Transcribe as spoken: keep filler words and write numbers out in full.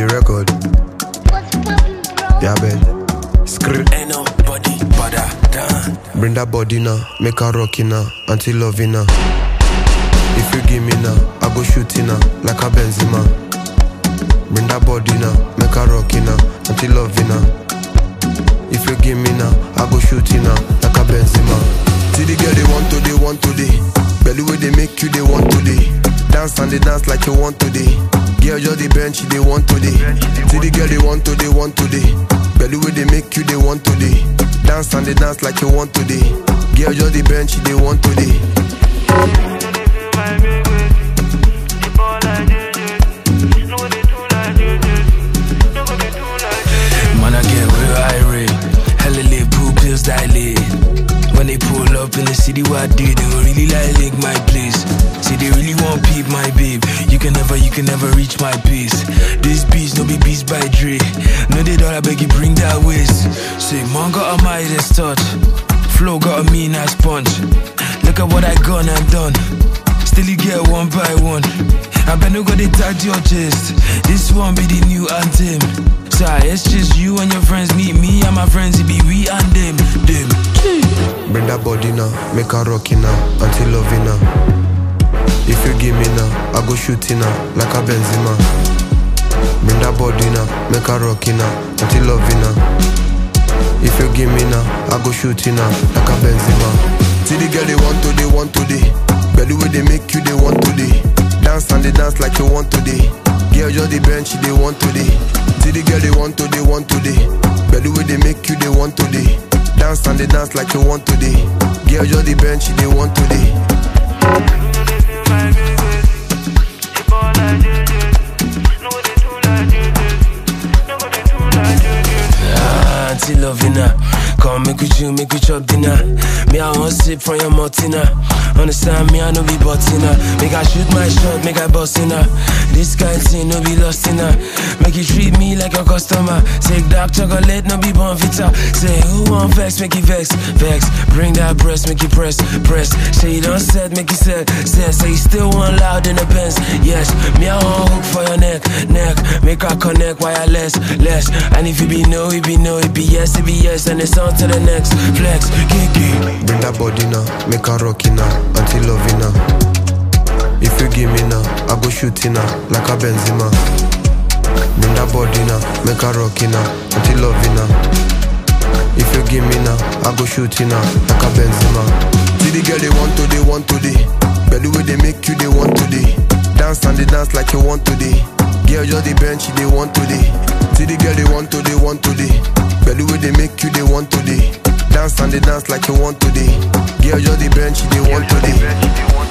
the record. What's poppin', bro? Yeah, man. Script. Ain't nobody but I done. Bring that body now, make her rockin' now, until loving now. If you give me now, I go shooting now, like a Benzema. Bring that body now, make her rockin' now, until loving now. If you give me now, I go shooting now, like a Benzema. See the girl they want to, they want to, they. Belly way they make you, they want to, they. Dance and they dance like you want to, they. Girl just the bench, they want to, they. See the girl they want to, they want to, they. Belly way they make you, they want to, they. Dance and they dance like you want to, they. Girl just the bench, they want to, they. Man, I get real irate. Hella live pupils dilate. When they pull up in the city, what I do, they don't really like lick my place. See, they really want peep my babe. You can never, you can never reach my pace. This beast, no be beast by Dre. No, they don't, I beg you, bring that waist. Say, man got a Midas touch. Flow got a mean ass punch. Look at what I gone and done. Still you get one by one. I bet no go they tag your chest. This one be the new anthem. Sorry, it's just you and your friends meet me and my friends. It be we and them, them. Bring that body now, make her rockin' now, until loving now. If you give me now, I go shooting now, like a Benzema. Bring that body now, make her rockin' now, until loving now. If you give me now, I go shooting now, like a Benzema. See the girl they want to, they want to, they. Belly way they make you, they want to, they. Dance and they dance like you want to, they. Girl just the bench, they want to, they. See the girl they want to, they want to, they. Belly way they make you, they want to, they. Dance and they dance like you want to, they. Girl just the bench, they want to, they. Ah, auntie Lovina, come make we chill, make we chop dinner. Me I want sip from your Martina. Understand me, I no be buttina. Make I shoot my shot, make I bust in her. This kind thing no be lost in her. Make you treat me like a customer. Say dark chocolate, no be bonfita. Say who want vex, make you vex, vex. Bring that breast, make you press, press. Say you don't set, make you set, set. Say you still want loud in the Benz. Yes, me I want hook for your neck, neck. Make her connect wireless, less. And if you be no, it be no, it be yes, it be yes. And it's on to the next flex, kiki. Bring that body now, make her rockin' now, until loving now. If you give me now, I go shooting now, like a Benzema. Bring that body now, make her rockin' now, until loving now. If you give me now, I go shooting now, like a Benzema. See the girl they want to, they want to, they. Belly way they make you, they want to, they. Dance and they dance like you want to, they. Girl just the bench, they want to, they. See the girl they want to, they want to, they. Belly way they make you, they want to, they. Dance and they dance like you want to, they. Girl just the bench, they want to, they.